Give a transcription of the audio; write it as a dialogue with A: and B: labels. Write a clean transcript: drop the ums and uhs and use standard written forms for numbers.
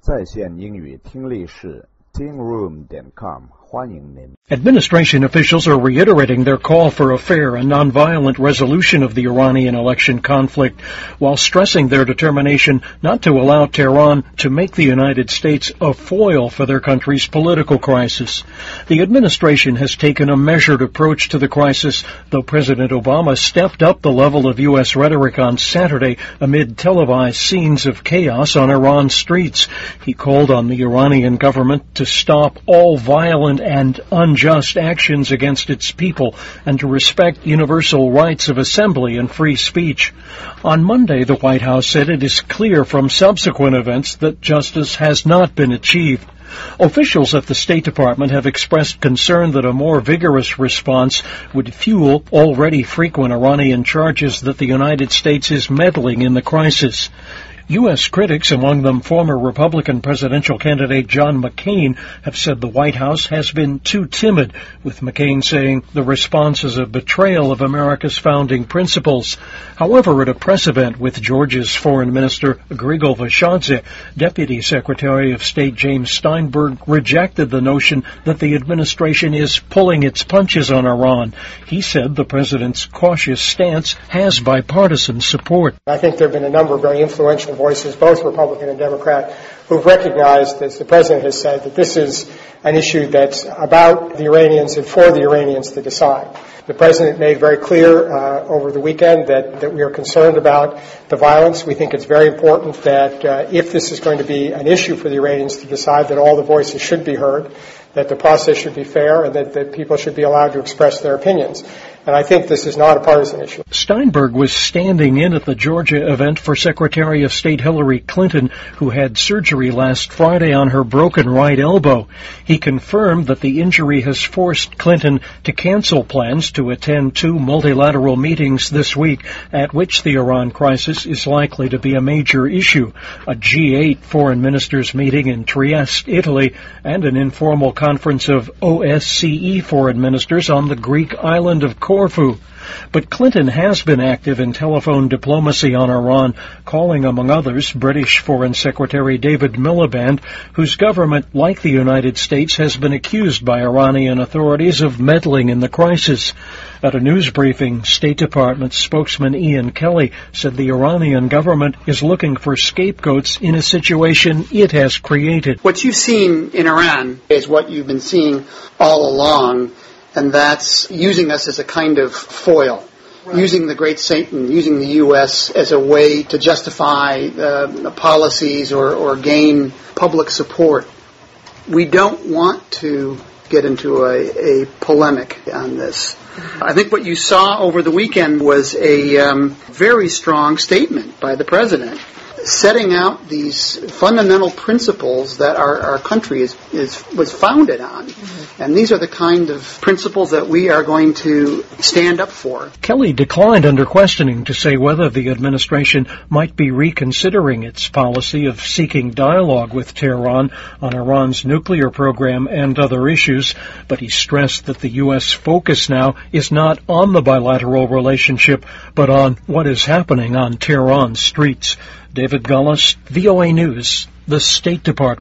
A: 在线英语听力室 tingroom.com 欢迎您。
B: Administration officials are reiterating their call for a fair and nonviolent resolution of the Iranian election conflict, while stressing their determination not to allow Tehran to make the United States a foil for their country's political crisis. The administration has taken a measured approach to the crisis, though President Obama stepped up the level of U.S. rhetoric on Saturday amid televised scenes of chaos on Iran's streets. He called on the Iranian government to stop all violent and unjust actions against its people and to respect universal rights of assembly and free speech. On Monday, the White House said it is clear from subsequent events that justice has not been achieved. Officials at the State Department have expressed concern that a more vigorous response would fuel already frequent Iranian charges that the United States is meddling in the crisis. U.S. critics, among them former Republican presidential candidate John McCain, have said the White House has been too timid, with McCain saying the response is a betrayal of America's founding principles. However, at a press event with Georgia's Foreign Minister Grigol Vasadze, Deputy Secretary of State James Steinberg rejected the notion that the administration is pulling its punches on Iran. He said the president's cautious stance has bipartisan support.
C: I think there have been a number of very influential voices, both Republican and Democrat, who've recognized, as the President has said, that this is an issue that's about the Iranians and for the Iranians to decide. The President made very clear over the weekend that we are concerned about the violence. We think it's very important that if this is going to be an issue for the Iranians to decide, that all the voices should be heard, that the process should be fair, and that people should be allowed to express their opinions. And I think this is not a partisan issue.
B: Steinberg was standing in at the Georgia event for Secretary of State Hillary Clinton, who had surgery last Friday on her broken right elbow. He confirmed that the injury has forced Clinton to cancel plans to attend 2 multilateral meetings this week, at which the Iran crisis is likely to be a major issue: a G8 foreign ministers meeting in Trieste, Italy, and an informal conference of OSCE foreign ministers on the Greek island of Corfu. But Clinton has been active in telephone diplomacy on Iran, calling, among others, British Foreign Secretary David Miliband, whose government, like the United States, has been accused by Iranian authorities of meddling in the crisis. At a news briefing, State Department spokesman Ian Kelly said the Iranian government is looking for scapegoats in a situation it has created.
D: What you've seen in Iran is what you've been seeing all along, and that's using us as a kind of foil, using the great Satan, using the U.S. as a way to justify policies or gain public support. We don't want to get into a polemic on this. I think what you saw over the weekend was a very strong statement by the President, setting out these fundamental principles that our country was founded on. And these are the kind of principles that we are going to stand up for.
B: Kelly declined under questioning to say whether the administration might be reconsidering its policy of seeking dialogue with Tehran on Iran's nuclear program and other issues, but he stressed that the U.S. focus now is not on the bilateral relationship, but on what is happening on Tehran's streets. David Gullis, VOA News, the State Department.